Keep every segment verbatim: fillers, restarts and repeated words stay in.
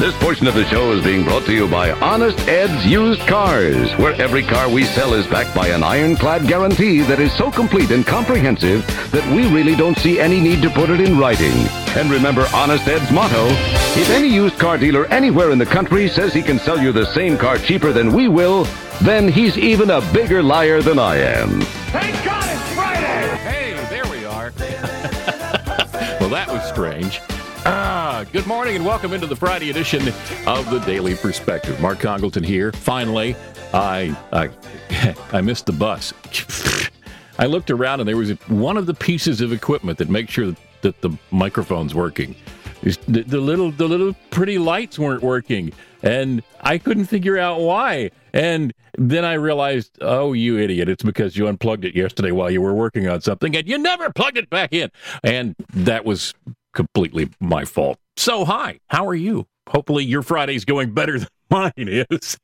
This portion of the show is being brought to you by Honest Ed's Used Cars, where every car we sell is backed by an ironclad guarantee that is so complete and comprehensive that we really don't see any need to put it in writing. And remember Honest Ed's motto: if any used car dealer anywhere in the country says he can sell you the same car cheaper than we will, then he's even a bigger liar than I am. Thank God it's Friday! Hey, there we are. Well, that was strange. Ah, good morning and welcome into the Friday edition of the Daily Perspective. Mark Congleton here. Finally, I I, I missed the bus. I looked around and there was one of the pieces of equipment that makes sure that the microphone's working. The, the little the little pretty lights weren't working, and I couldn't figure out why. And then I realized, oh, you idiot, it's because you unplugged it yesterday while you were working on something, and you never plugged it back in. And that was completely my fault. So, hi, how are you? Hopefully your Friday's going better than mine is.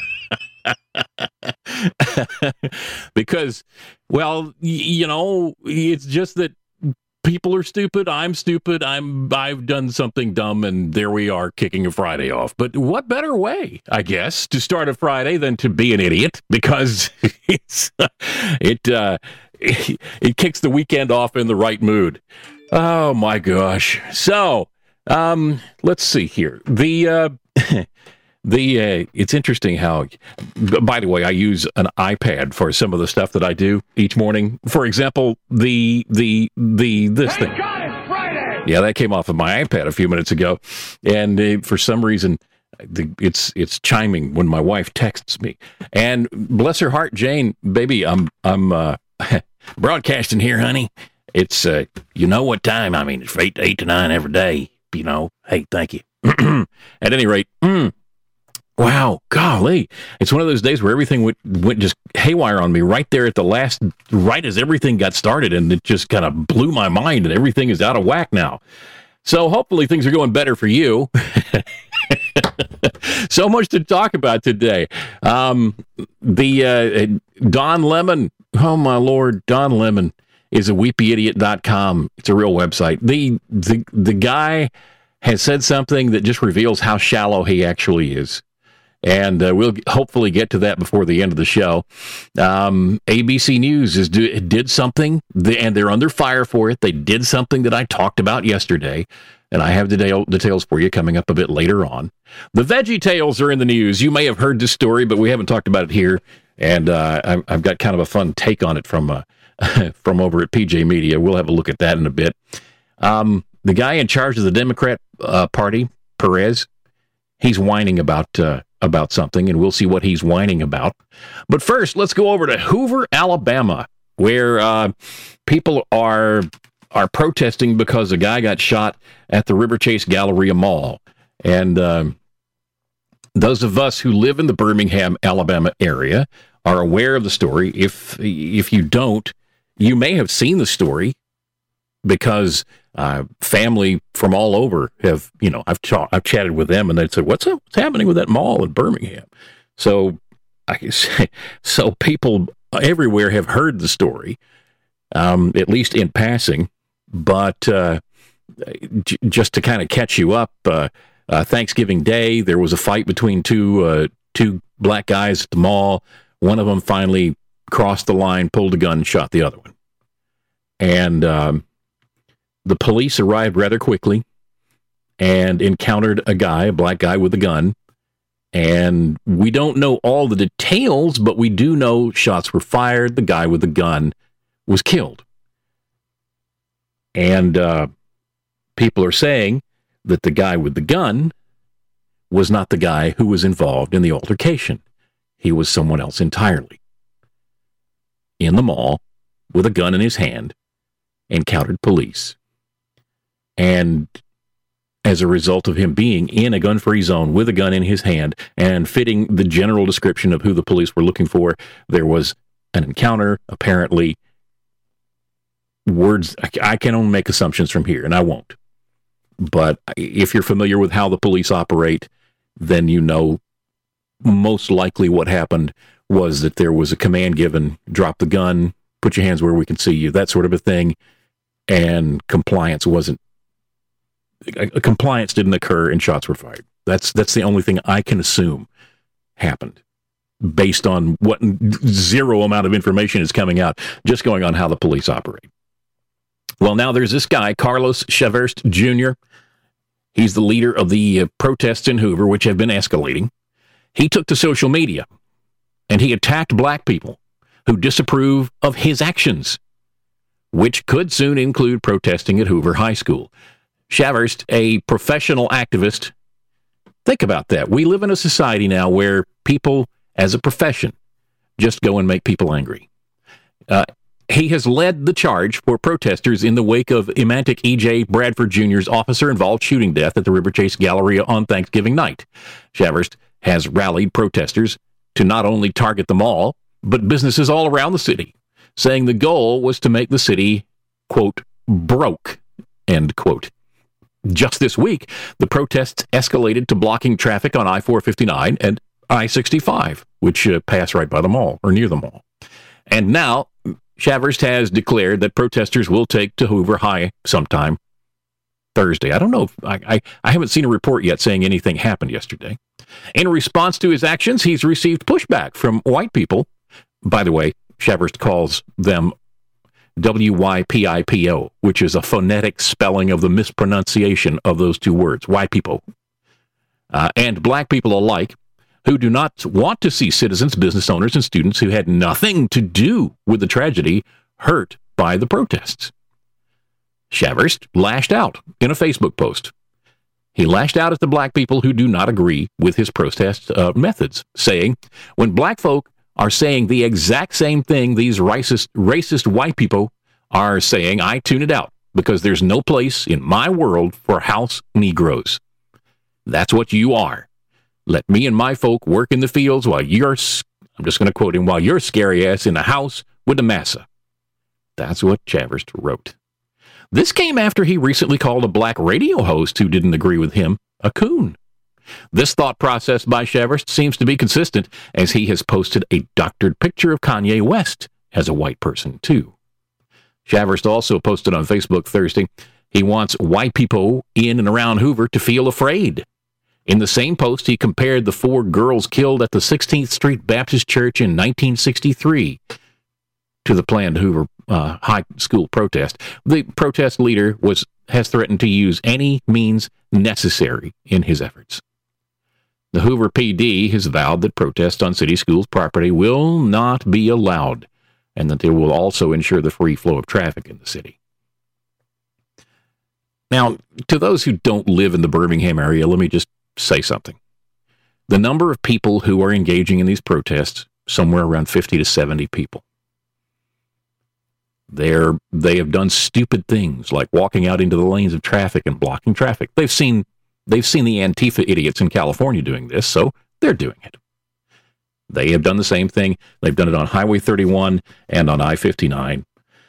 Because, well, y- you know, it's just that people are stupid. I'm stupid. I'm, I've done something dumb, and there we are kicking a Friday off. But what better way, I guess, to start a Friday than to be an idiot? Because it's, it, uh, it, it kicks the weekend off in the right mood. Oh, my gosh. So, um, let's see here. The, uh, the, uh, it's interesting how, by the way, I use an iPad for some of the stuff that I do each morning. For example, the, the, the, this Thank thing. God it's Friday! Yeah, that came off of my iPad a few minutes ago. And uh, for some reason, the, it's, it's chiming when my wife texts me. And bless her heart, Jane, baby, I'm, I'm, uh, broadcasting here, honey. It's, uh, you know what time? I mean, it's eight, eight to nine every day, you know. Hey, thank you. At any rate, mm, wow, golly. It's one of those days where everything went, went just haywire on me right there at the last, right as everything got started, and it just kind of blew my mind, and everything is out of whack now. So hopefully things are going better for you. So much to talk about today. Um, the uh, Don Lemon, oh my Lord, Don Lemon is a weepy idiot dot com. It's a real website. The, the the guy has said something that just reveals how shallow he actually is. And uh, we'll hopefully get to that before the end of the show. Um, A B C News is do, did something, and they're under fire for it. They did something that I talked about yesterday, and I have the details for you coming up a bit later on. The Veggie Tales are in the news. You may have heard this story, but we haven't talked about it here. And uh, I've got kind of a fun take on it from uh, from over at P J Media. We'll have a look at that in a bit. Um, the guy in charge of the Democrat uh, Party, Perez, he's whining about uh, about something, and we'll see what he's whining about. But first, let's go over to Hoover, Alabama, where uh, people are are protesting because a guy got shot at the River Chase Galleria Mall. And um, those of us who live in the Birmingham, Alabama area are aware of the story. If if you don't, you may have seen the story because uh, family from all over have, you know, I've ta- I've chatted with them, and they said, "What's up? What's happening with that mall in Birmingham?" So, I say, so people everywhere have heard the story, um, at least in passing. But uh, j- just to kind of catch you up, uh, uh, Thanksgiving Day, there was a fight between two uh, two black guys at the mall. One of them finally crossed the line, pulled a gun, and shot the other one. And um, the police arrived rather quickly and encountered a guy, a black guy with a gun. And we don't know all the details, but we do know shots were fired. The guy with the gun was killed. And uh, people are saying that the guy with the gun was not the guy who was involved in the altercation. He was someone else entirely. In the mall, with a gun in his hand, encountered police. And as a result of him being in a gun-free zone with a gun in his hand and fitting the general description of who the police were looking for, there was an encounter, apparently. Words, I can only make assumptions from here, and I won't. But if you're familiar with how the police operate, then you know most likely what happened was that there was a command given, drop the gun, put your hands where we can see you, that sort of a thing, and compliance wasn't, compliance didn't occur and shots were fired. That's that's the only thing I can assume happened, based on what zero amount of information is coming out, just going on how the police operate. Well, now there's this guy, Carlos Chavez Junior He's the leader of the uh, protests in Hoover, which have been escalating. He took to social media, and he attacked black people who disapprove of his actions, which could soon include protesting at Hoover High School. Chavez, a professional activist, think about that. We live in a society now where people, as a profession, just go and make people angry. Uh, he has led the charge for protesters in the wake of Imantic E J Bradford Junior's officer-involved shooting death at the River Chase Galleria on Thanksgiving night. Chavez has rallied protesters to not only target the mall, but businesses all around the city, saying the goal was to make the city, quote, broke, end quote. Just this week, the protests escalated to blocking traffic on I four fifty-nine and I sixty-five, which uh, pass right by the mall, or near the mall. And now, Chavez has declared that protesters will take to Hoover High sometime Thursday. I don't know. If, I, I, I haven't seen a report yet saying anything happened yesterday. In response to his actions, he's received pushback from white people. By the way, Chavez calls them W Y P I P O, which is a phonetic spelling of the mispronunciation of those two words, white people, uh, and black people alike, who do not want to see citizens, business owners, and students who had nothing to do with the tragedy hurt by the protests. Chavez lashed out in a Facebook post. He lashed out at the black people who do not agree with his protest uh, methods, saying, when black folk are saying the exact same thing these racist, racist white people are saying, I tune it out, because there's no place in my world for house Negroes. That's what you are. Let me and my folk work in the fields while you're, I'm just going to quote him, while you're scary ass in the house with the massa. That's what Chavez wrote. This came after he recently called a black radio host who didn't agree with him a coon. This thought process by Chavez seems to be consistent, as he has posted a doctored picture of Kanye West as a white person, too. Chavez also posted on Facebook Thursday he wants white people in and around Hoover to feel afraid. In the same post, he compared the four girls killed at the sixteenth Street Baptist Church in nineteen sixty-three to the planned Hoover uh, High School protest. The protest leader was has threatened to use any means necessary in his efforts. The Hoover P D has vowed that protests on city schools' property will not be allowed, and that they will also ensure the free flow of traffic in the city. Now, to those who don't live in the Birmingham area, let me just say something. The number of people who are engaging in these protests, somewhere around fifty to seventy people. They're, they have done stupid things like walking out into the lanes of traffic and blocking traffic. They've seen they've seen the Antifa idiots in California doing this, so they're doing it. They have done the same thing. They've done it on Highway thirty-one and on I fifty-nine.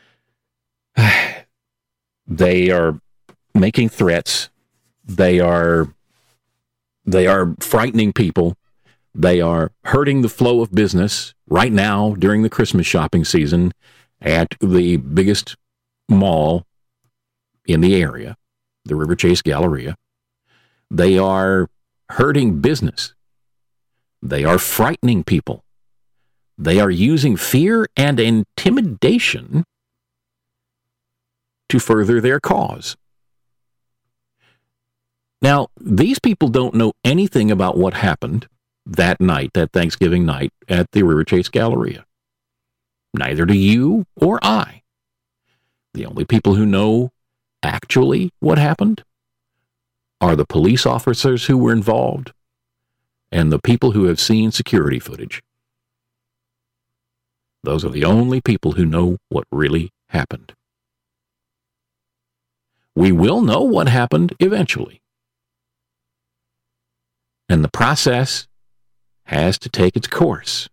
They are making threats. They are they are frightening people. They are hurting the flow of business right now during the Christmas shopping season at the biggest mall in the area, the River Chase Galleria. They are hurting business. They are frightening people. They are using fear and intimidation to further their cause. Now, these people don't know anything about what happened that night, that Thanksgiving night, at the River Chase Galleria. Neither do you or I. The only people who know actually what happened are the police officers who were involved and the people who have seen security footage. Those are the only people who know what really happened. We will know what happened eventually. And the process has to take its course.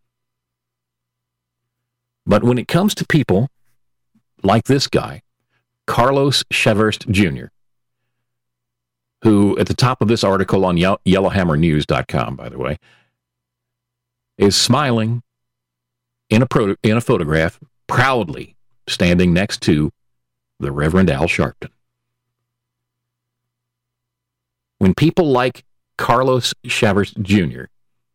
But when it comes to people like this guy, Carlos Chavez Junior, who at the top of this article on yellowhammer news dot com, by the way, is smiling in a, pro- in a photograph, proudly standing next to the Reverend Al Sharpton. When people like Carlos Chavez Junior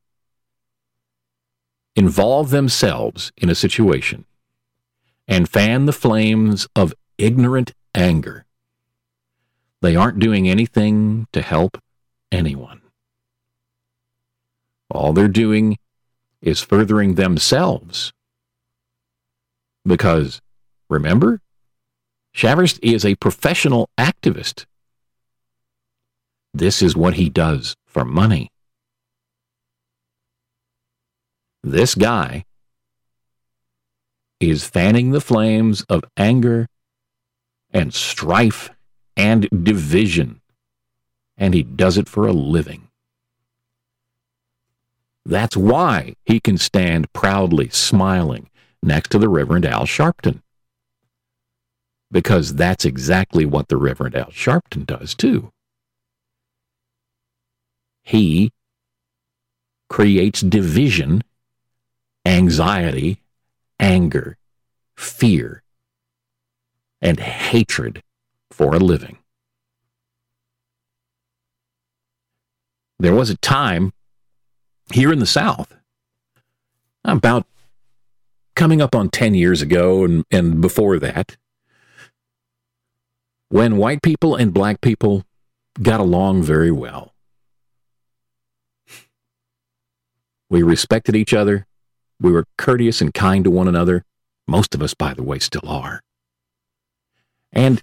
involve themselves in a situation and fan the flames of ignorant anger, they aren't doing anything to help anyone. All they're doing is furthering themselves. Because, remember, Chavez is a professional activist. This is what he does for money. This guy is fanning the flames of anger and strife and division, and he does it for a living. That's why he can stand proudly smiling next to the Reverend Al Sharpton. Because that's exactly what the Reverend Al Sharpton does too. He creates division, anxiety, anger, fear, and hatred for a living. There was a time here in the South, about coming up on ten years ago and, and before that, when white people and black people got along very well. We respected each other. We were courteous and kind to one another. Most of us, by the way, still are. And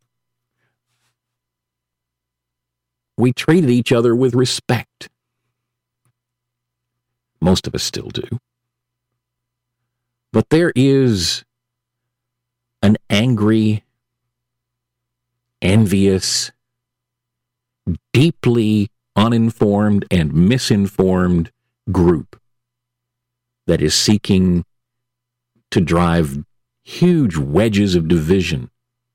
we treated each other with respect. Most of us still do. But there is an angry, envious, deeply uninformed and misinformed group that is seeking to drive huge wedges of division.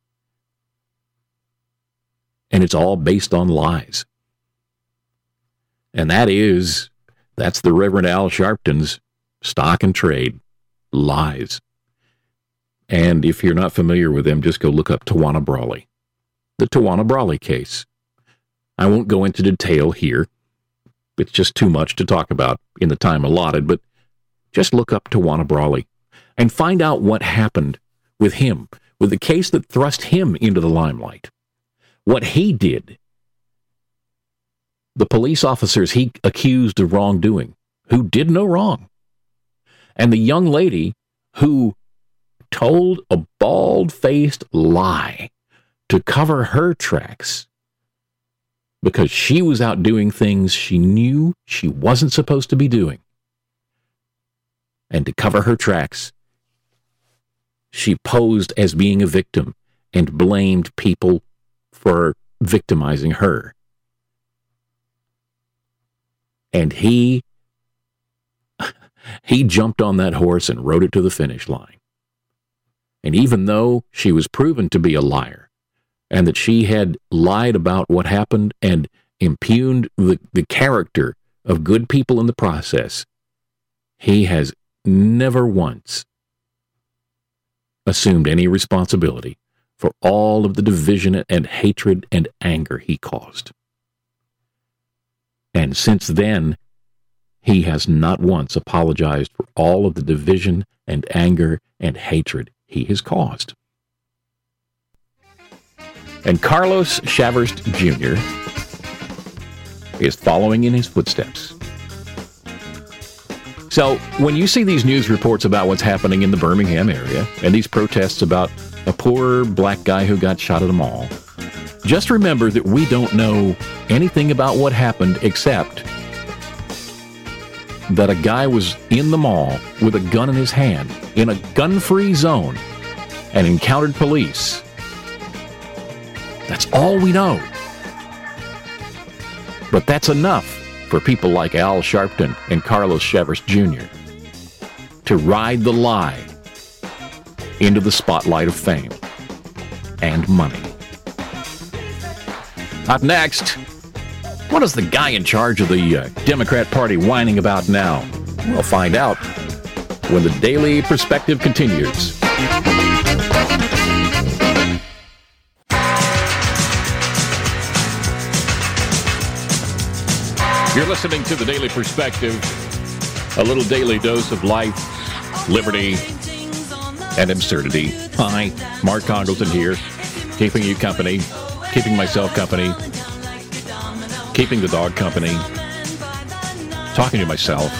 And it's all based on lies. And that is, that's the Reverend Al Sharpton's stock and trade, lies. And if you're not familiar with them, just go look up Tawana Brawley. The Tawana Brawley case. I won't go into detail here. It's just too much to talk about in the time allotted, but just look up Tawana Brawley and find out what happened with him, with the case that thrust him into the limelight. What he did, the police officers he accused of wrongdoing, who did no wrong, and the young lady who told a bald-faced lie to cover her tracks because she was out doing things she knew she wasn't supposed to be doing. And to cover her tracks, she posed as being a victim and blamed people for victimizing her. And he, he jumped on that horse and rode it to the finish line. And even though she was proven to be a liar, and that she had lied about what happened and impugned the, the character of good people in the process, he has never once assumed any responsibility for all of the division and hatred and anger he caused. And since then, he has not once apologized for all of the division and anger and hatred he has caused. And Carlos Chavez Junior is following in his footsteps. So when you see these news reports about what's happening in the Birmingham area and these protests about a poor black guy who got shot at a mall, just remember that we don't know anything about what happened except that a guy was in the mall with a gun in his hand in a gun-free zone and encountered police. That's all we know. But that's enough for people like Al Sharpton and Carlos Chavez Junior to ride the lie into the spotlight of fame and money. Up next, what is the guy in charge of the uh, Democrat Party whining about now? We'll find out when the Daily Perspective continues. You're listening to The Daily Perspective, a little daily dose of life, liberty, and absurdity. Hi, Mark Congleton here, keeping you company, keeping myself company, keeping the dog company, talking to myself.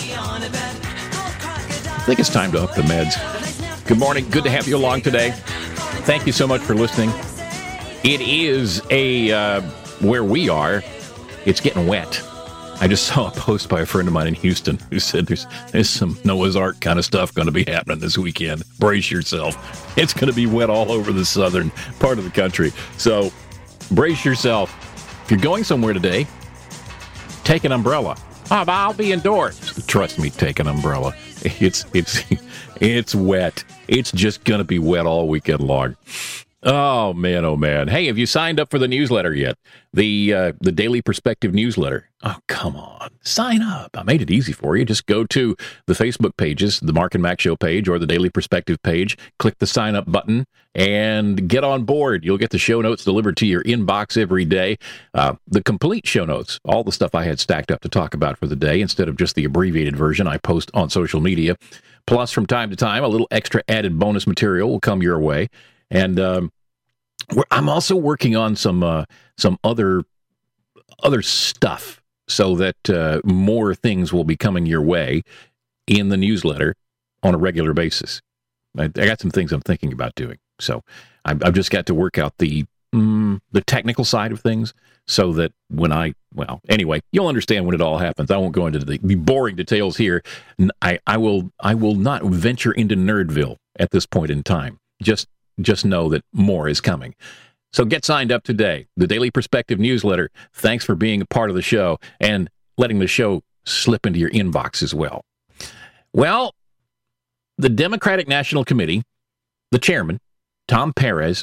I think it's time to up the meds. Good morning. Good to have you along today. Thank you so much for listening. It is a, uh, where we are, it's getting wet. I just saw a post by a friend of mine in Houston who said there's there's some Noah's Ark kind of stuff going to be happening this weekend. Brace yourself. It's going to be wet all over the southern part of the country. So brace yourself. If you're going somewhere today, take an umbrella. Oh, I'll be indoors. Trust me, take an umbrella. It's it's it's wet. It's just going to be wet all weekend long. Oh, man, oh, man. Hey, have you signed up for the newsletter yet? The uh, the Daily Perspective newsletter. Oh, come on. Sign up. I made it easy for you. Just go to the Facebook pages, the Mark and Mac Show page or the Daily Perspective page. Click the sign up button and get on board. You'll get the show notes delivered to your inbox every day. Uh, the complete show notes, all the stuff I had stacked up to talk about for the day instead of just the abbreviated version I post on social media. Plus, from time to time, a little extra added bonus material will come your way. And um, we're, I'm also working on some uh, some other other stuff so that uh, more things will be coming your way in the newsletter on a regular basis. I, I got some things I'm thinking about doing, so I've, I've just got to work out the mm, the technical side of things so that when I well anyway, you'll understand when it all happens. I won't go into the, the boring details here. I, I will I will not venture into Nerdville at this point in time. Just Just know that more is coming. So get signed up today. The Daily Perspective newsletter. Thanks for being a part of the show and letting the show slip into your inbox as well. Well, the Democratic National Committee, the chairman, Tom Perez,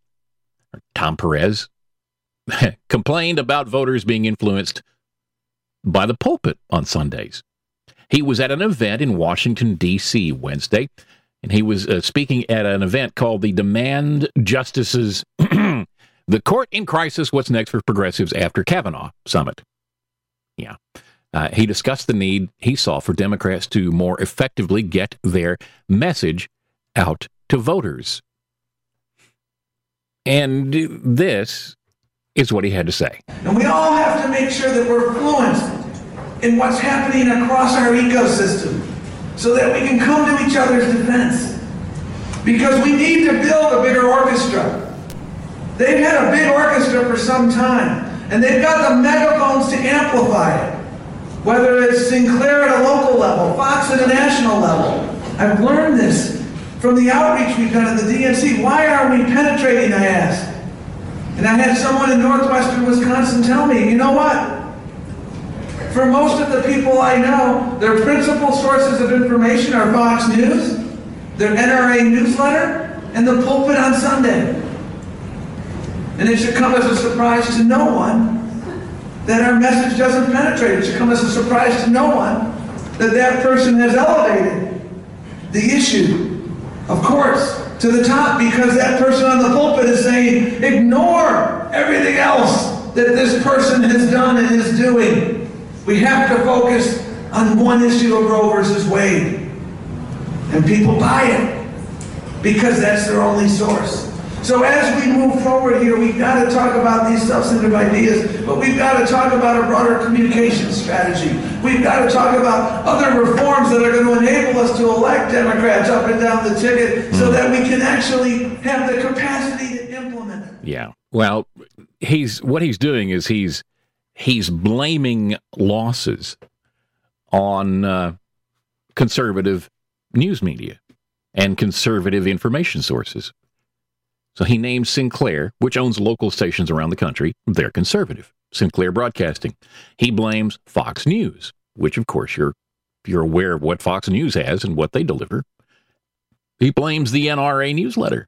or Tom Perez, complained about voters being influenced by the pulpit on Sundays. He was at an event in Washington, D C Wednesday, and he was uh, speaking at an event called the Demand Justices, the Court in Crisis, What's Next for Progressives After Kavanaugh Summit. Yeah. Uh, he discussed the need he saw for Democrats to more effectively get their message out to voters. And this is what he had to say. And we all have to make sure that we're fluent in what's happening across our ecosystem, so that we can come to each other's defense. Because we need to build a bigger orchestra. They've had a big orchestra for some time, and they've got the megaphones to amplify it. Whether it's Sinclair at a local level, Fox at a national level. I've learned this from the outreach we've done at the D N C. Why are we penetrating, I asked. And I had someone in northwestern Wisconsin tell me, you know what? For most of the people I know, their principal sources of information are Fox News, their N R A newsletter, and the pulpit on Sunday. And it should come as a surprise to no one that our message doesn't penetrate. It should come as a surprise to no one that that person has elevated the issue, of course, to the top, because that person on the pulpit is saying, ignore everything else that this person has done and is doing. We have to focus on one issue of Roe versus Wade. And people buy it because that's their only source. So as we move forward here, we've got to talk about these substantive ideas, but we've got to talk about a broader communication strategy. We've got to talk about other reforms that are going to enable us to elect Democrats up and down the ticket so that we can actually have the capacity to implement it. Yeah. Well, he's what he's doing is he's He's blaming losses on uh, conservative news media and conservative information sources. So he names Sinclair, which owns local stations around the country. They're conservative. Sinclair Broadcasting. He blames Fox News, which, of course, you're you're aware of what Fox News has and what they deliver. He blames the N R A newsletter.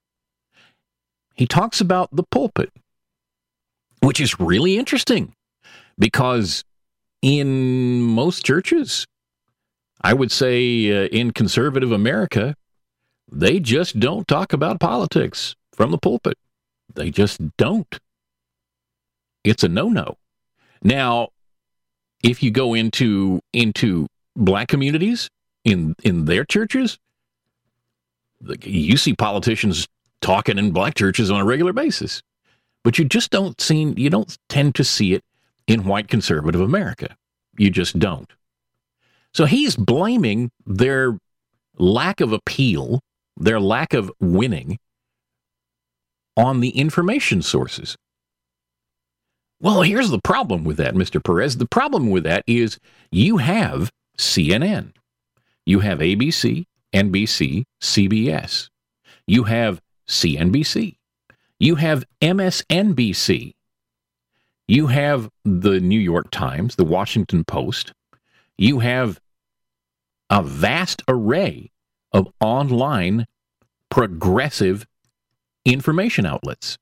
He talks about the pulpit, which is really interesting. Because in most churches, I would say uh, in conservative America, they just don't talk about politics from the pulpit. They just don't. It's a no-no. Now, if you go into into black communities in in their churches, you see politicians talking in black churches on a regular basis, but you just don't see you don't tend to see it in white conservative America. You just don't. So he's blaming their lack of appeal, their lack of winning, on the information sources. Well, here's the problem with that, Mister Perez. The problem with that is you have C N N. You have A B C, N B C, C B S. You have C N B C. You have M S N B C. You have the New York Times, the Washington Post. You have a vast array of online progressive information outlets.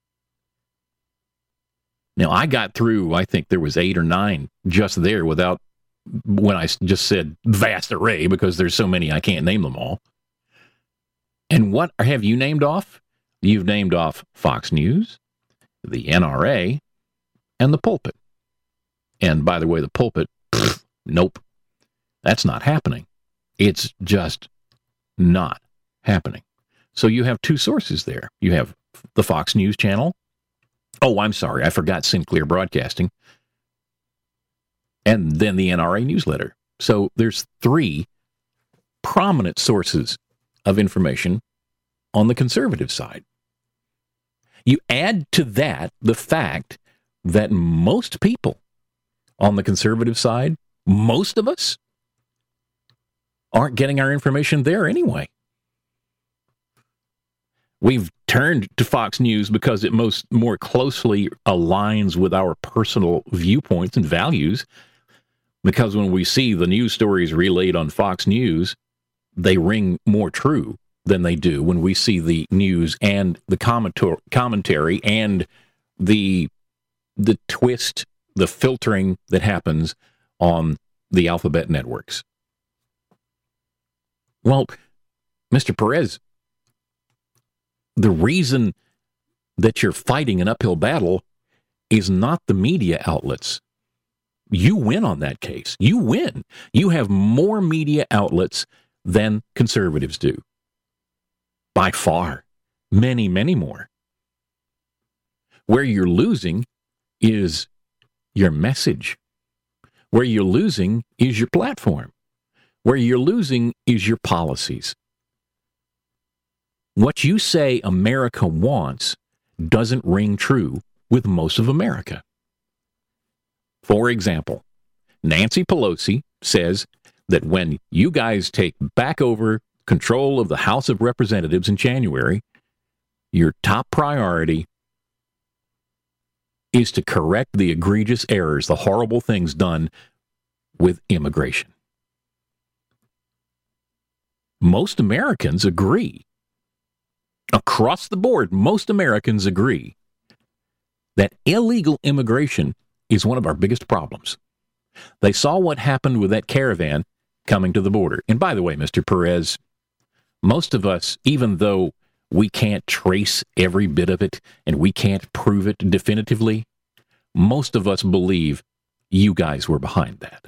Now, I got through, I think there was eight or nine just there without, when I just said vast array, because there's so many I can't name them all. And what have you named off? You've named off Fox News, the N R A, and the Pulpit. And by the way, the Pulpit, pfft, nope, that's not happening. It's just not happening. So you have two sources there. You have the Fox News channel. Oh, I'm sorry, I forgot Sinclair Broadcasting. And then the N R A newsletter. So there's three prominent sources of information on the conservative side. You add to that the fact that most people on the conservative side, most of us, aren't getting our information there anyway. We've turned to Fox News because it most more closely aligns with our personal viewpoints and values. Because when we see the news stories relayed on Fox News, they ring more true than they do when we see the news and the commentor- commentary and the the twist, the filtering that happens on the alphabet networks. Well, Mister Perez, the reason that you're fighting an uphill battle is not the media outlets. You win on that case. You win. You have more media outlets than conservatives do. By far. Many, many more. Where you're losing is your message. Where you're losing is your platform. Where you're losing is your policies. What you say America wants doesn't ring true with most of America. For example, Nancy Pelosi says that when you guys take back over control of the House of Representatives in January, your top priority is to correct the egregious errors, the horrible things done with immigration. Most Americans agree. Across the board, most Americans agree that illegal immigration is one of our biggest problems. They saw what happened with that caravan coming to the border. And by the way, Mister Perez, most of us, even though we can't trace every bit of it and we can't prove it definitively, most of us believe you guys were behind that.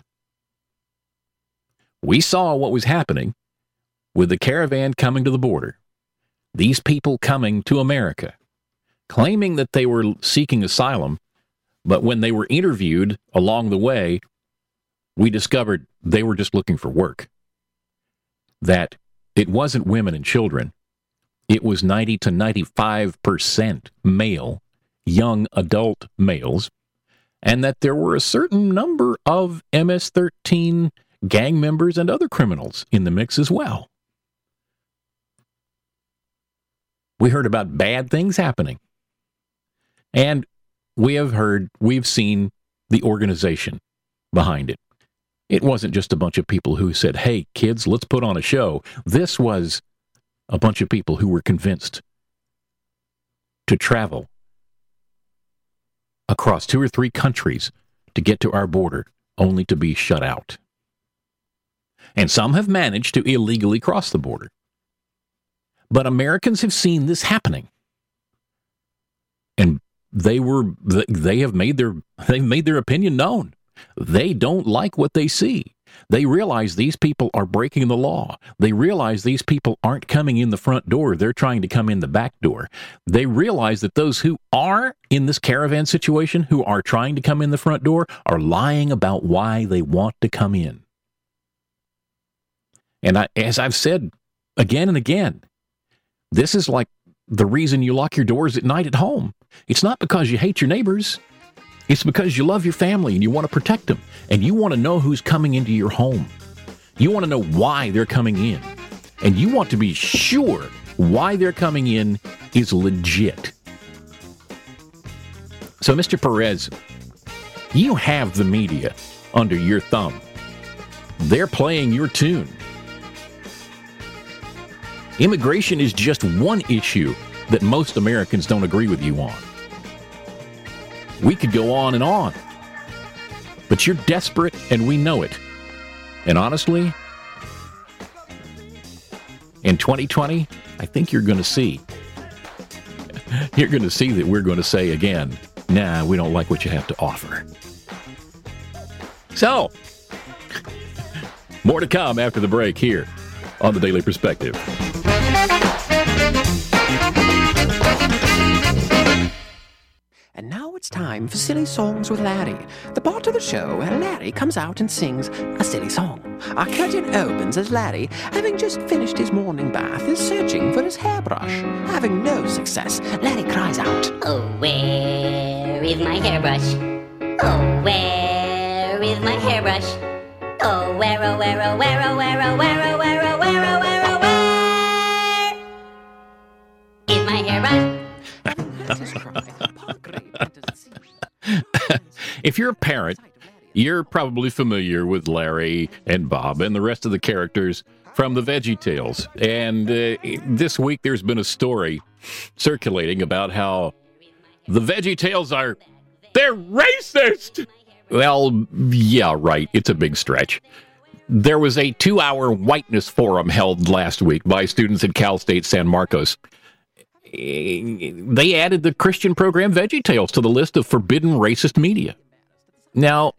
We saw what was happening with the caravan coming to the border. These people coming to America, claiming that they were seeking asylum, but when they were interviewed along the way, we discovered they were just looking for work. That it wasn't women and children. It was ninety to ninety-five percent male, young adult males, and that there were a certain number of M S thirteen gang members and other criminals in the mix as well. We heard about bad things happening. And we have heard, we've seen the organization behind it. It wasn't just a bunch of people who said, hey, kids, let's put on a show. This was a bunch of people who were convinced to travel across two or three countries to get to our border, only to be shut out. And some have managed to illegally cross the border. But Americans have seen this happening. And they were they have made their they've made their opinion known. They don't like what they see. They realize these people are breaking the law. They realize these people aren't coming in the front door. They're trying to come in the back door. They realize that those who are in this caravan situation, who are trying to come in the front door, are lying about why they want to come in. And I, as I've said again and again, this is like the reason you lock your doors at night at home. It's not because you hate your neighbors. It's because you love your family and you want to protect them. And you want to know who's coming into your home. You want to know why they're coming in. And you want to be sure why they're coming in is legit. So, Mister Perez, you have the media under your thumb. They're playing your tune. Immigration is just one issue that most Americans don't agree with you on. We could go on and on. But you're desperate, and we know it. And honestly, in twenty twenty, I think you're going to see. You're going to see that we're going to say again, nah, we don't like what you have to offer. So, more to come after the break here on The Daily Perspective. And now it's time for Silly Songs with Larry, the part of the show where Larry comes out and sings a silly song. Our curtain opens as Larry, having just finished his morning bath, is searching for his hairbrush. Having no success, Larry cries out, "Oh, where is my hairbrush? Oh, where is my hairbrush? Oh, where, oh, where, oh, where, oh, where, oh, where, oh, where, oh, where, oh, where, oh, where is my hairbrush?" If you're a parent, you're probably familiar with Larry and Bob and the rest of the characters from the VeggieTales. And uh, this week there's been a story circulating about how the VeggieTales are, they're racist! Well, yeah, right. It's a big stretch. There was a two-hour whiteness forum held last week by students at Cal State San Marcos. They added the Christian program VeggieTales to the list of forbidden racist media. Now,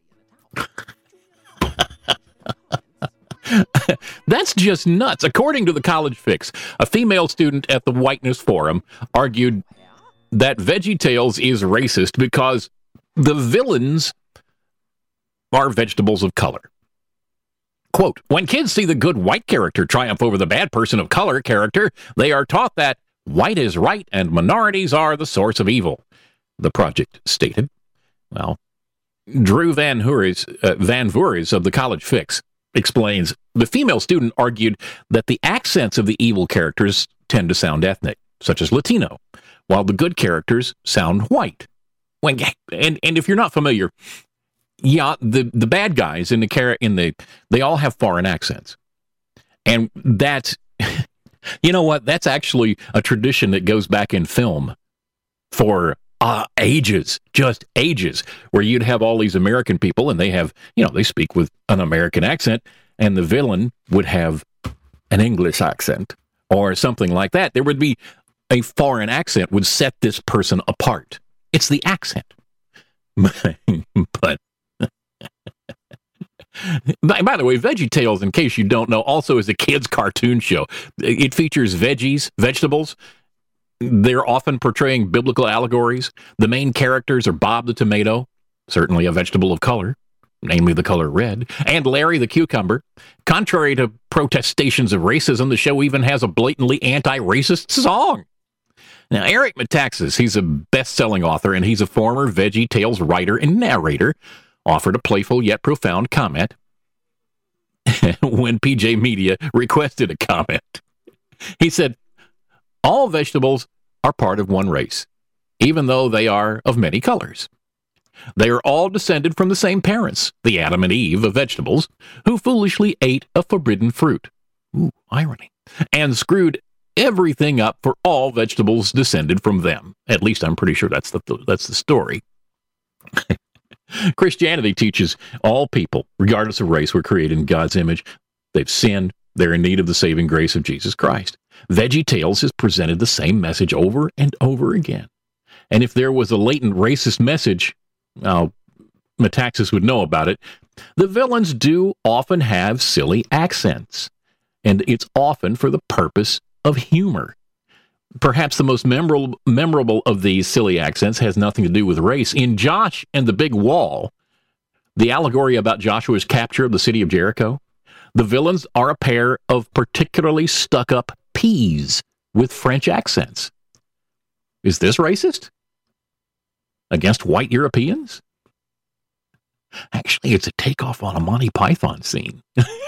that's just nuts. According to the College Fix, a female student at the Whiteness Forum argued that VeggieTales is racist because the villains are vegetables of color. Quote, "When kids see the good white character triumph over the bad person of color character, they are taught that white is right and minorities are the source of evil," the project stated. Well, Drew Van Voorhis, uh, Van Voorhis of the College Fix explains, the female student argued that the accents of the evil characters tend to sound ethnic, such as Latino, while the good characters sound white. When, and, and if you're not familiar, yeah, the, the bad guys in the, char- in the they all have foreign accents. And that's... You know what? That's actually a tradition that goes back in film for uh, ages, just ages, where you'd have all these American people and they have, you know, they speak with an American accent and the villain would have an English accent or something like that. There would be a foreign accent would set this person apart. It's the accent. But... By, by the way, VeggieTales, in case you don't know, also is a kids' cartoon show. It features veggies, vegetables. They're often portraying biblical allegories. The main characters are Bob the tomato, certainly a vegetable of color, namely the color red, and Larry the cucumber. Contrary to protestations of racism, the show even has a blatantly anti-racist song. Now, Eric Metaxas, he's a best-selling author, and he's a former VeggieTales writer and narrator, offered a playful yet profound comment when P J Media requested a comment. He said, "All vegetables are part of one race, even though they are of many colors. They are all descended from the same parents, the Adam and Eve of vegetables, who foolishly ate a forbidden fruit." Ooh, irony. "And screwed everything up for all vegetables descended from them." At least I'm pretty sure that's the that's the story. Christianity teaches all people, regardless of race, were created in God's image. They've sinned. They're in need of the saving grace of Jesus Christ. VeggieTales has presented the same message over and over again. And if there was a latent racist message, well, Metaxas would know about it. The villains do often have silly accents, and it's often for the purpose of humor. Perhaps the most memorable, memorable of these silly accents has nothing to do with race. In Josh and the Big Wall, the allegory about Joshua's capture of the city of Jericho, the villains are a pair of particularly stuck-up peas with French accents. Is this racist? Against white Europeans? Actually, it's a takeoff on a Monty Python scene.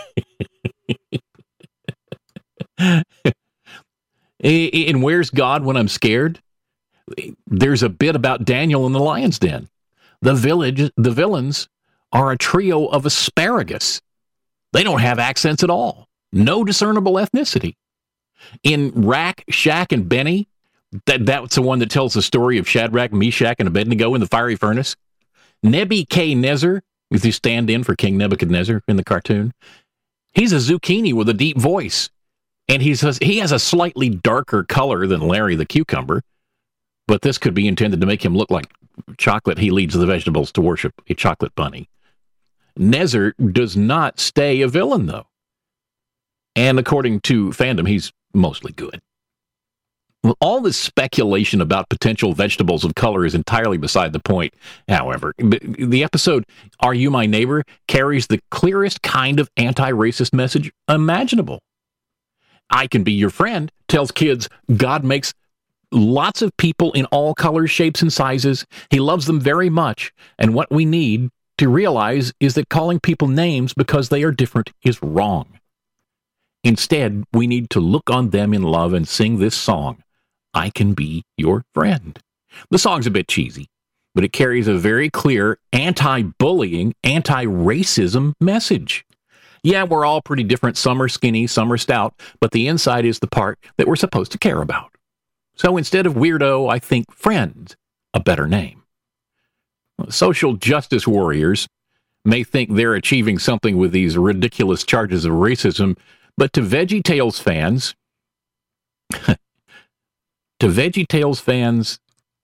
In Where's God When I'm Scared? There's a bit about Daniel in the lion's den. The village, the villains are a trio of asparagus. They don't have accents at all. No discernible ethnicity. In Rack, Shack, and Benny, that, that's the one that tells the story of Shadrach, Meshach, and Abednego in the fiery furnace. Nebuchadnezzar is the stand-in for King Nebuchadnezzar in the cartoon. He's a zucchini with a deep voice, and he's a, he has a slightly darker color than Larry the cucumber, but this could be intended to make him look like chocolate. He leads the vegetables to worship a chocolate bunny. Nezer does not stay a villain, though. And according to fandom, he's mostly good. Well, all this speculation about potential vegetables of color is entirely beside the point. However, the episode Are You My Neighbor carries the clearest kind of anti-racist message imaginable. I Can Be Your Friend tells kids God makes lots of people in all colors, shapes, and sizes. He loves them very much. And what we need to realize is that calling people names because they are different is wrong. Instead, we need to look on them in love and sing this song, I Can Be Your Friend. The song's a bit cheesy, but it carries a very clear anti-bullying, anti-racism message. Yeah, we're all pretty different. Some are skinny, some are stout, but the inside is the part that we're supposed to care about. So instead of weirdo, I think friend, a better name. Social justice warriors may think they're achieving something with these ridiculous charges of racism, but to VeggieTales fans, to VeggieTales fans,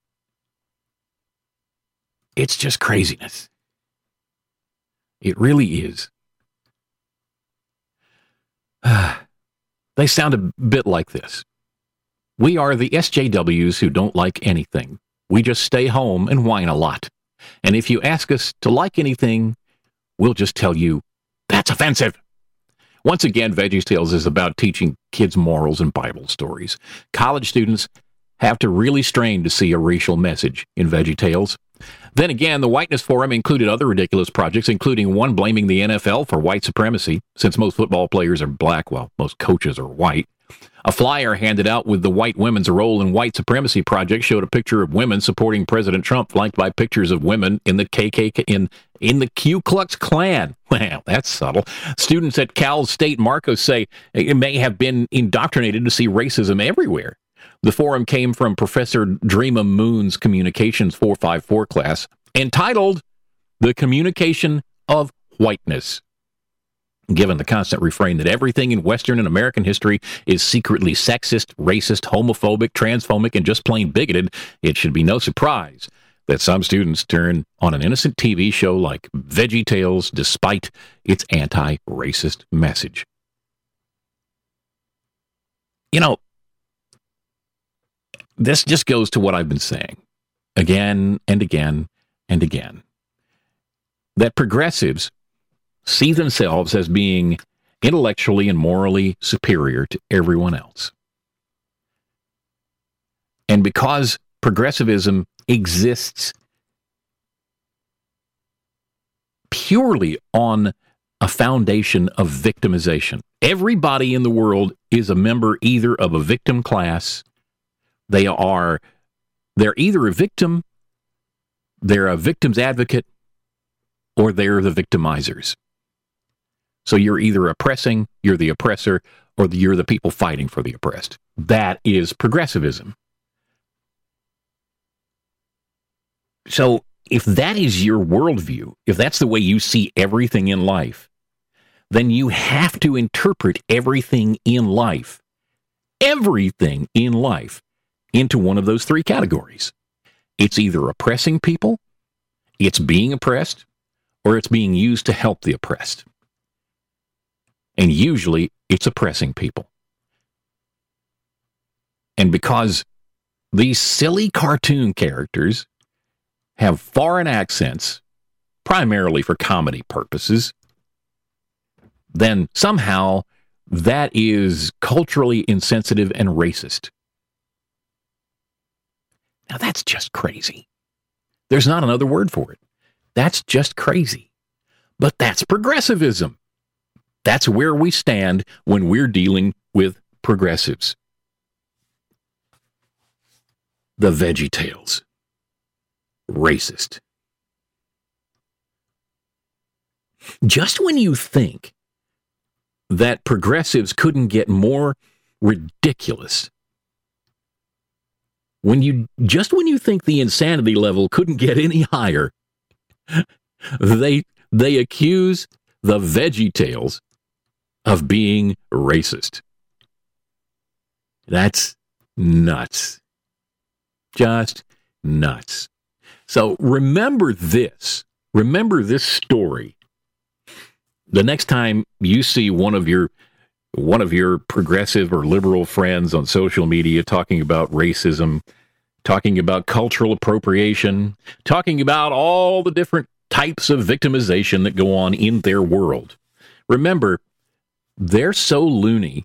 it's just craziness. It really is. They sound a bit like this. We are the S J Ws who don't like anything. We just stay home and whine a lot. And if you ask us to like anything, we'll just tell you, that's offensive. Once again, VeggieTales is about teaching kids morals and Bible stories. College students have to really strain to see a racial message in VeggieTales. Then again, the Whiteness Forum included other ridiculous projects, including one blaming the N F L for white supremacy, since most football players are black, while most coaches are white. A flyer handed out with the White Women's Role in White Supremacy project showed a picture of women supporting President Trump, flanked by pictures of women in the K K K in in the Ku Klux Klan. Well, that's subtle. Students at Cal State Marcos say it may have been indoctrinated to see racism everywhere. The forum came from Professor Dreama Moon's Communications four fifty-four class, entitled The Communication of Whiteness. Given the constant refrain that everything in Western and American history is secretly sexist, racist, homophobic, transphobic, and just plain bigoted, it should be no surprise that some students turn on an innocent T V show like VeggieTales despite its anti-racist message. You know, this just goes to what I've been saying again and again and again, that progressives see themselves as being intellectually and morally superior to everyone else. And because progressivism exists purely on a foundation of victimization, everybody in the world is a member either of a victim class. They are, they're either a victim, they're a victim's advocate, or they're the victimizers. So you're either oppressing, you're the oppressor, or you're the people fighting for the oppressed. That is progressivism. So if that is your worldview, if that's the way you see everything in life, then you have to interpret everything in life, everything in life, into one of those three categories. It's either oppressing people, it's being oppressed, or it's being used to help the oppressed. And usually it's oppressing people. And because these silly cartoon characters have foreign accents, primarily for comedy purposes, then somehow that is culturally insensitive and racist. Now that's just crazy. There's not another word for it. That's just crazy. But that's progressivism. That's where we stand when we're dealing with progressives. The VeggieTales. Racist. Just when you think that progressives couldn't get more ridiculous, when you just when you think the insanity level couldn't get any higher, they they accuse the VeggieTales of being racist. That's nuts. Just nuts. So remember this. Remember this story. The next time you see one of your one of your progressive or liberal friends on social media talking about racism, talking about cultural appropriation, talking about all the different types of victimization that go on in their world, remember, they're so loony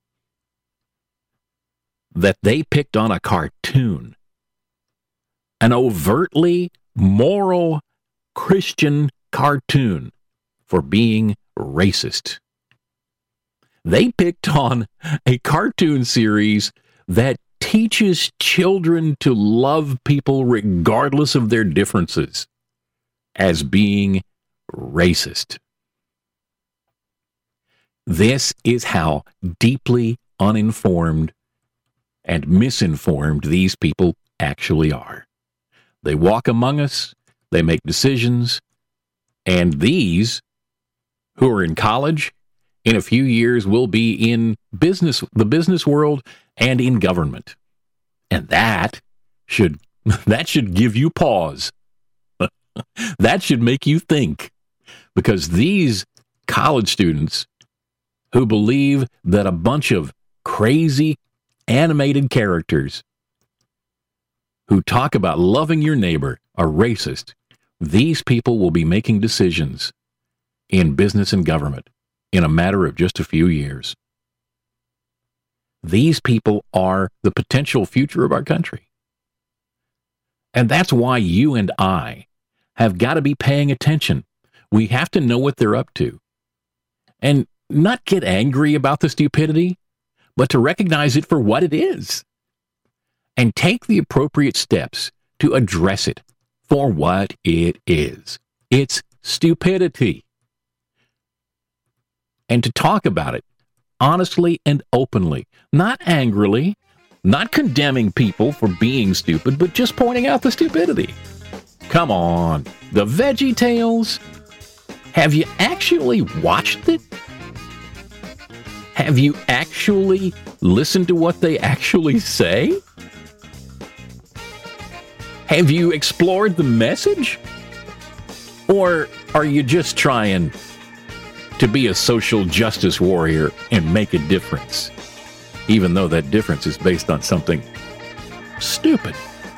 that they picked on a cartoon, an overtly moral Christian cartoon, for being racist. They picked on a cartoon series that teaches children to love people regardless of their differences as being racist. This is how deeply uninformed and misinformed these people actually are. They walk among us, they make decisions, and these who are in college, in a few years will be in business, the business world, and in government. And that should that should give you pause. That should make you think. Because these college students who believe that a bunch of crazy animated characters who talk about loving your neighbor are racist, these people will be making decisions in business and government in a matter of just a few years. These people are the potential future of our country. And that's why you and I have got to be paying attention. We have to know what they're up to. And not get angry about the stupidity, but to recognize it for what it is. And take the appropriate steps to address it for what it is. It's stupidity. And to talk about it honestly and openly, not angrily, not condemning people for being stupid, but just pointing out the stupidity. Come on, the VeggieTales. Have you actually watched it? Have you actually listened to what they actually say? Have you explored the message? Or are you just trying to be a social justice warrior and make a difference, even though that difference is based on something stupid?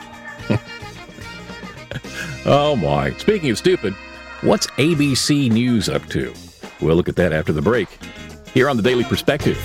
Oh my. Speaking of stupid, what's A B C News up to? We'll look at that after the break, here on The Daily Perspective.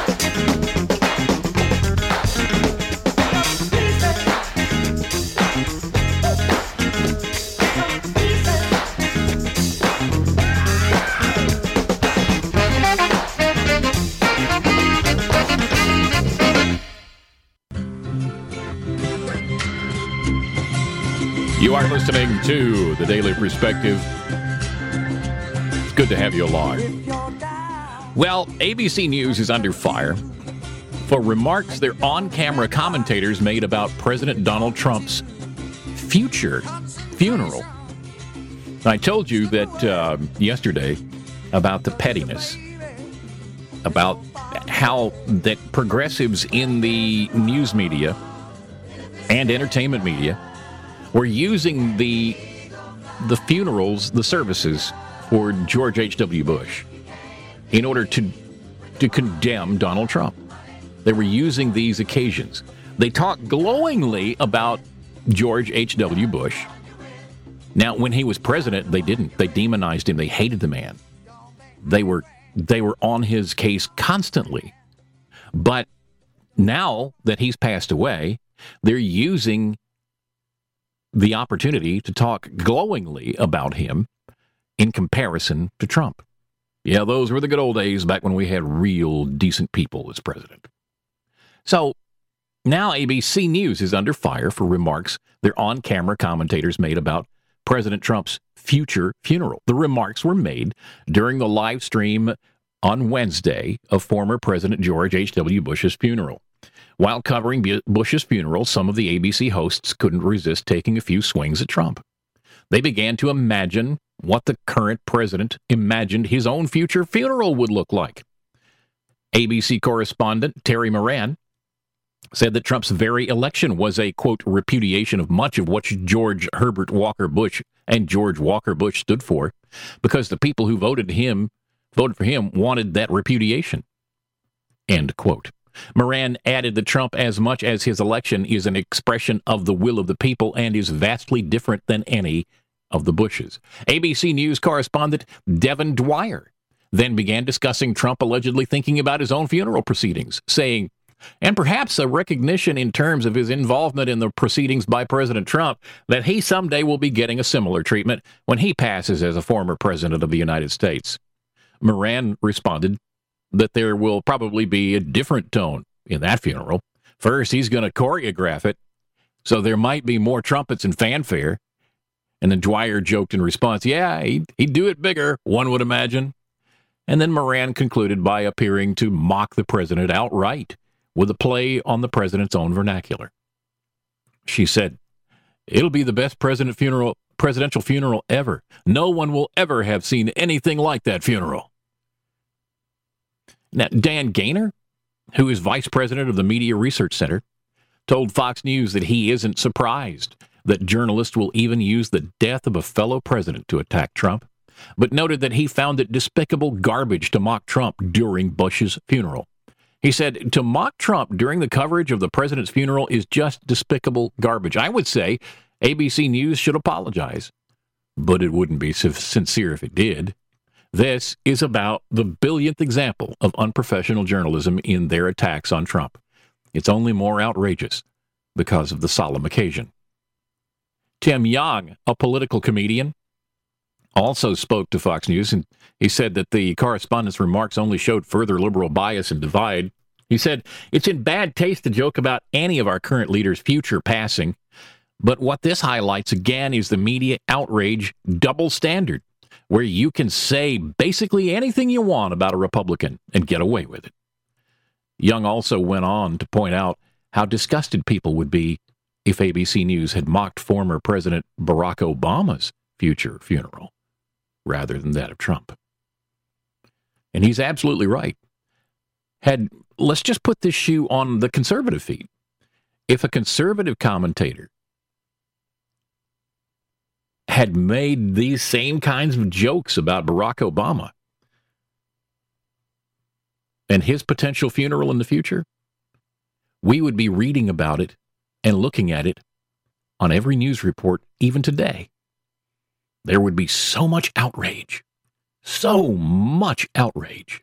You are listening to The Daily Perspective. It's good to have you along. Well, A B C News is under fire for remarks their on-camera commentators made about President Donald Trump's future funeral. I told you that uh, yesterday about the pettiness, about how that progressives in the news media and entertainment media were using the the funerals, the services, for George H W. Bush in order to, to condemn Donald Trump. They were using these occasions. They talked glowingly about George H W. Bush. Now, when he was president, they didn't. They demonized him. They hated the man. They were they were on his case constantly. But now that he's passed away, they're using the opportunity to talk glowingly about him in comparison to Trump. Yeah, those were the good old days back when we had real decent people as president. So now A B C News is under fire for remarks their on-camera commentators made about President Trump's future funeral. The remarks were made during the live stream on Wednesday of former President George H W. Bush's funeral. While covering Bush's funeral, some of the A B C hosts couldn't resist taking a few swings at Trump. They began to imagine what the current president imagined his own future funeral would look like. A B C correspondent Terry Moran said that Trump's very election was a, quote, repudiation of much of what George Herbert Walker Bush and George Walker Bush stood for, because the people who voted him, voted for him wanted that repudiation, end quote. Moran added that Trump, as much as his election is an expression of the will of the people and is vastly different than any of the Bushes. A B C News correspondent Devin Dwyer then began discussing Trump allegedly thinking about his own funeral proceedings, saying, and perhaps a recognition in terms of his involvement in the proceedings by President Trump that he someday will be getting a similar treatment when he passes as a former president of the United States. Moran responded that there will probably be a different tone in that funeral. First, he's going to choreograph it, so there might be more trumpets and fanfare. And then Dwyer joked in response, yeah, he'd, he'd do it bigger, one would imagine. And then Moran concluded by appearing to mock the president outright with a play on the president's own vernacular. She said, it'll be the best president funeral, presidential funeral ever. No one will ever have seen anything like that funeral. Now, Dan Gaynor, who is vice president of the Media Research Center, told Fox News that he isn't surprised that journalists will even use the death of a fellow president to attack Trump, but noted that he found it despicable garbage to mock Trump during Bush's funeral. He said, to mock Trump during the coverage of the president's funeral is just despicable garbage. I would say A B C News should apologize, but it wouldn't be sincere if it did. This is about the billionth example of unprofessional journalism in their attacks on Trump. It's only more outrageous because of the solemn occasion. Tim Young, a political comedian, also spoke to Fox News, and he said that the correspondent's remarks only showed further liberal bias and divide. He said, it's in bad taste to joke about any of our current leaders' future passing, but what this highlights again is the media outrage double standard, where you can say basically anything you want about a Republican and get away with it. Young also went on to point out how disgusted people would be if A B C News had mocked former President Barack Obama's future funeral rather than that of Trump. And he's absolutely right. Had let's just put this shoe on the conservative feet. If a conservative commentator had made these same kinds of jokes about Barack Obama and his potential funeral in the future, we would be reading about it and looking at it on every news report, even today. There would be so much outrage, so much outrage.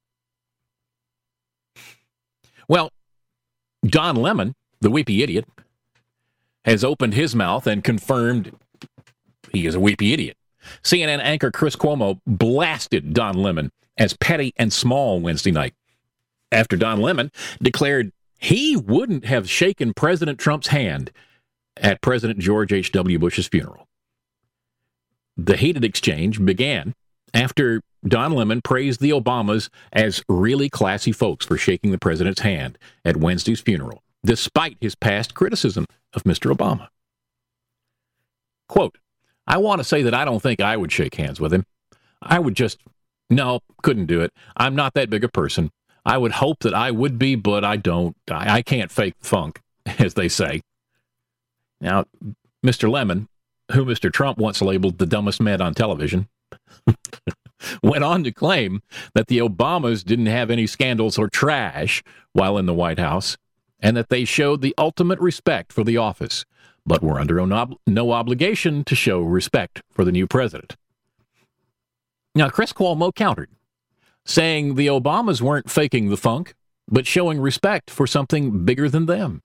Well, Don Lemon, the weepy idiot, has opened his mouth and confirmed he is a weepy idiot. C N N anchor Chris Cuomo blasted Don Lemon as petty and small Wednesday night after Don Lemon declared he wouldn't have shaken President Trump's hand at President George H W. Bush's funeral. The heated exchange began after Don Lemon praised the Obamas as really classy folks for shaking the president's hand at Wednesday's funeral, despite his past criticism of Mister Obama. Quote, I want to say that I don't think I would shake hands with him. I would just, no, couldn't do it. I'm not that big a person. I would hope that I would be, but I don't. I, I can't fake funk, as they say. Now, Mister Lemon, who Mister Trump once labeled the dumbest man on television, went on to claim that the Obamas didn't have any scandals or trash while in the White House, and that they showed the ultimate respect for the office, but were under no, ob- no obligation to show respect for the new president. Now, Chris Cuomo countered, saying the Obamas weren't faking the funk, but showing respect for something bigger than them.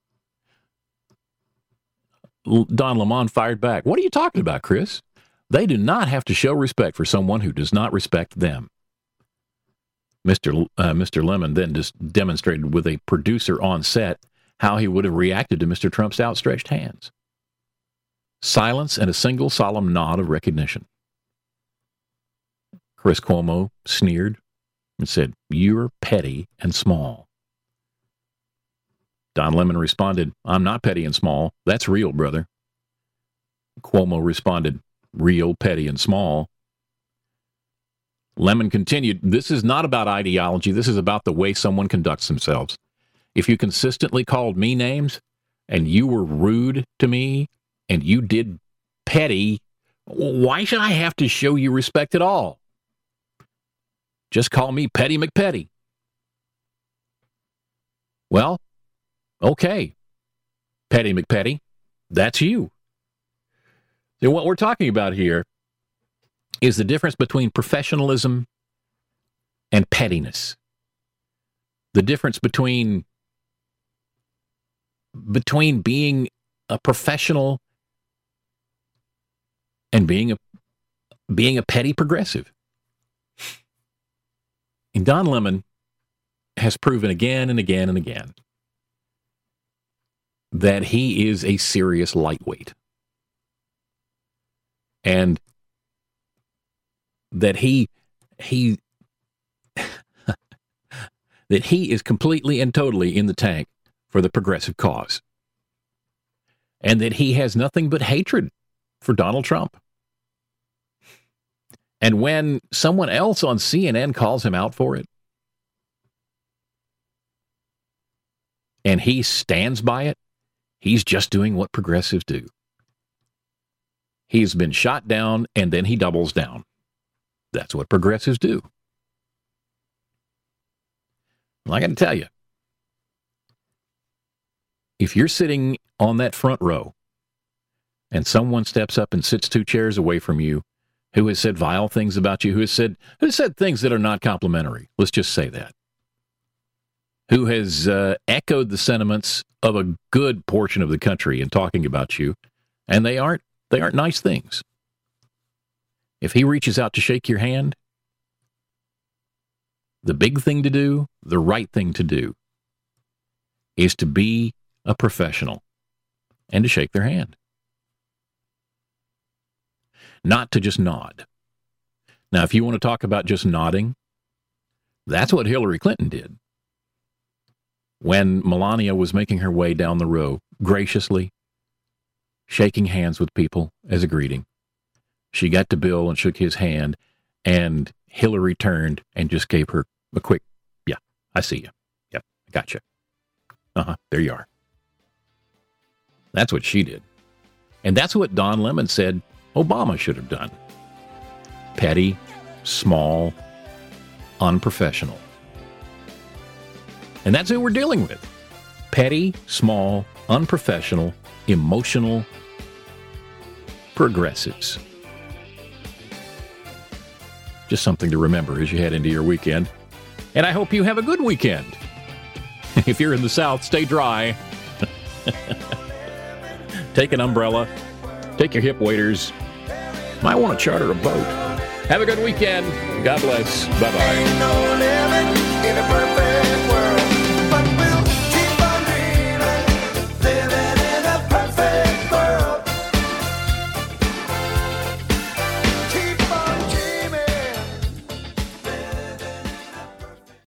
Don Lemon fired back. What are you talking about, Chris? They do not have to show respect for someone who does not respect them. Mister L- uh, Mister Lemon then just demonstrated with a producer on set how he would have reacted to Mister Trump's outstretched hands. Silence and a single solemn nod of recognition. Chris Cuomo sneered and said, "You're petty and small." Don Lemon responded, "I'm not petty and small. That's real, brother." Cuomo responded, "Real, petty, and small." Lemon continued, "This is not about ideology. This is about the way someone conducts themselves. If you consistently called me names and you were rude to me and you did petty, why should I have to show you respect at all? Just call me Petty McPetty." Well, okay, Petty McPetty, that's you. And what we're talking about here is the difference between professionalism and pettiness. The difference between between being a professional and being a being a petty progressive. And Don Lemon has proven again and again and again that he is a serious lightweight. And that he he that he is completely and totally in the tank for the progressive cause. And that he has nothing but hatred for Donald Trump. And when someone else on C N N calls him out for it, and he stands by it, he's just doing what progressives do. He's been shot down, and then he doubles down. That's what progressives do. Well, I got to tell you, if you're sitting on that front row, and someone steps up and sits two chairs away from you, who has said vile things about you, who has said who has said things that are not complimentary, let's just say that, who has uh, echoed the sentiments of a good portion of the country in talking about you, and they aren't they aren't nice things. If he reaches out to shake your hand, the big thing to do, the right thing to do, is to be a professional and to shake their hand. Not to just nod. Now, if you want to talk about just nodding, that's what Hillary Clinton did. When Melania was making her way down the row, graciously shaking hands with people as a greeting, she got to Bill and shook his hand, and Hillary turned and just gave her a quick, "Yeah, I see you. Yep, I got you. Uh-huh, there you are." That's what she did. And that's what Don Lemon said Obama should have done. Petty, small, unprofessional. And that's who we're dealing with. Petty, small, unprofessional, emotional progressives. Just something to remember as you head into your weekend. And I hope you have a good weekend. If you're in the South, stay dry. Take an umbrella. Take your hip waders. Might want to charter a boat. Have a good weekend. God bless. Bye-bye.